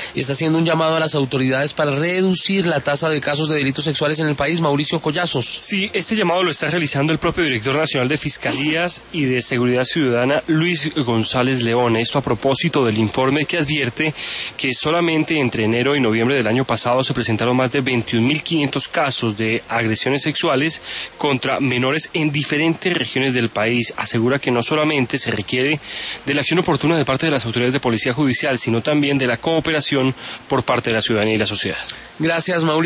y está haciendo un llamado a las autoridades para reducir la tasa de casos de delitos sexuales en el país. Mauricio Collazos. Sí, este llamado lo está realizando el propio director nacional de Fiscalías y de Seguridad Ciudadana, Luis González León. Esto a propósito del informe que advierte que solamente entre enero y noviembre del año pasado se presentaron más de 21.500 casos de agresiones sexuales contra menores en diferentes regiones del país. Asegura que no solamente se requiere de la acción oportuna de parte de las autoridades de policía judicial, sino también de la cooperación por parte de la ciudadanía y la sociedad. Gracias, Mauricio.